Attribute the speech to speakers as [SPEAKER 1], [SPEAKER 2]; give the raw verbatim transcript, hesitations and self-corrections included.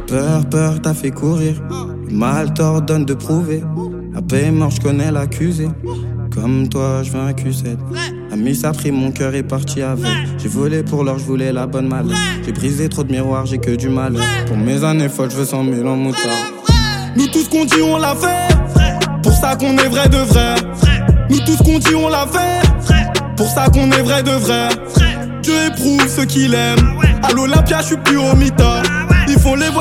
[SPEAKER 1] Peur, peur, t'as fait courir. Le mal t'ordonne de prouver. La paix est morte, je connais l'accusé. Comme toi, je veux un Q sept. La miss a pris mon cœur et parti avec. J'ai volé pour l'or, je voulais la bonne malade. J'ai brisé trop de miroirs, j'ai que du mal. Pour mes années folles, je veux cent mille en moutarde.
[SPEAKER 2] Nous tous qu'on dit on l'a fait. Pour ça qu'on est vrai de vrai. Nous tous qu'on dit on l'a fait. Pour ça qu'on est vrai de vrai. Dieu éprouve ceux qui l'aiment. À l'Olympia, je suis plus au mitard. Ils font les